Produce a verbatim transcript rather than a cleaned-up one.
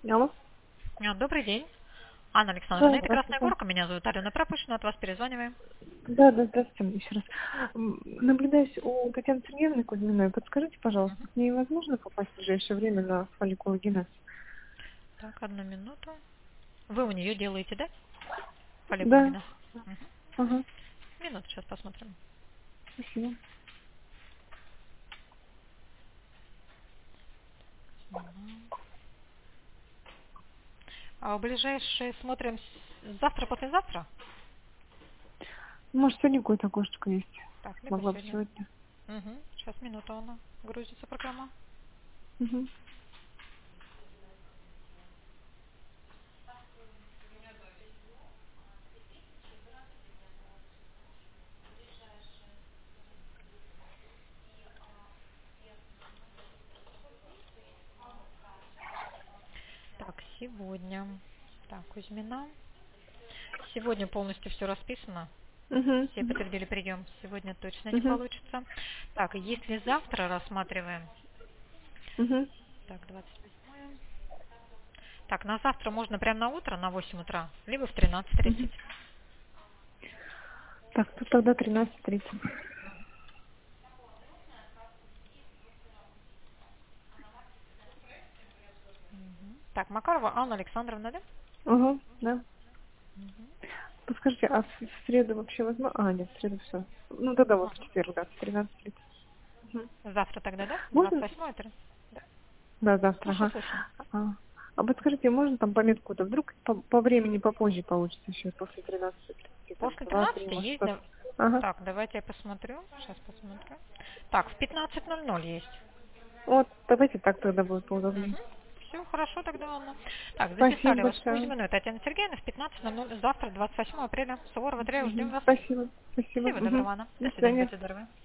Алло. А, Добрый день. Анна Александровна, Да, это Красная здравствуйте. Горка, меня зовут Алена Пропущена, от вас перезваниваем. Да, да, здравствуйте еще раз. М, Наблюдаюсь у Татьяны Сергеевны Кузьминой. Подскажите, пожалуйста, Мгм. к ней возможно попасть в ближайшее время на фолликулогенез? Так, одну минуту. Вы у нее делаете, да? Да. Фолликулогенез. Мгм. Ага, Минуту, сейчас посмотрим. спасибо. Мгм. А ближайшие смотрим с- завтра, послезавтра? Может, сегодня какое-то окошечко есть? Так, либо Могла бы сегодня. сегодня. Угу. Сейчас, минуту, она грузится программа. Угу. Так, сегодня. Так, Кузьмина. Сегодня полностью все расписано. Угу. Все потребили прием. Сегодня точно не Угу. получится. Так, если завтра рассматриваем. Угу. Так, двадцать восьмое. Так, на завтра можно прямо на утро, на восемь утра, либо в тринадцать Угу. тридцать. Так, тут тогда тринадцать тридцать. Мгм. Так, Макарова Анна Александровна, да? Ага, да. Мгм. Подскажите, а в в среду вообще возможно? А, нет, в среду все. Ну, тогда вот в Ага. четверг, да, в тринадцать тридцать. Угу. Завтра тогда, да? двадцать Можно? восьмое это? Да. Да, завтра, Слушаю, ага. слушаю. А, а подскажите, можно там пометку-то? Вдруг по, по времени попозже получится еще после тринадцати тридцати, там После два-три, тринадцати может, есть, что-то. да. Ага. Так, давайте я посмотрю. Сейчас посмотрю. Так, в пятнадцать ноль ноль есть. Вот, давайте так тогда будет поудобнее. Угу. Все, хорошо тогда, Анна. Так, Спасибо записали вас большое. Кузьмину Татьяна Сергеевна в пятнадцать ноль ноль завтра, двадцать восьмое апреля. Суворова три, ждем Мгм. вас. Спасибо, спасибо. Всего Мгм. доброго, Анна. До До свидания, свидания. будьте здоровы.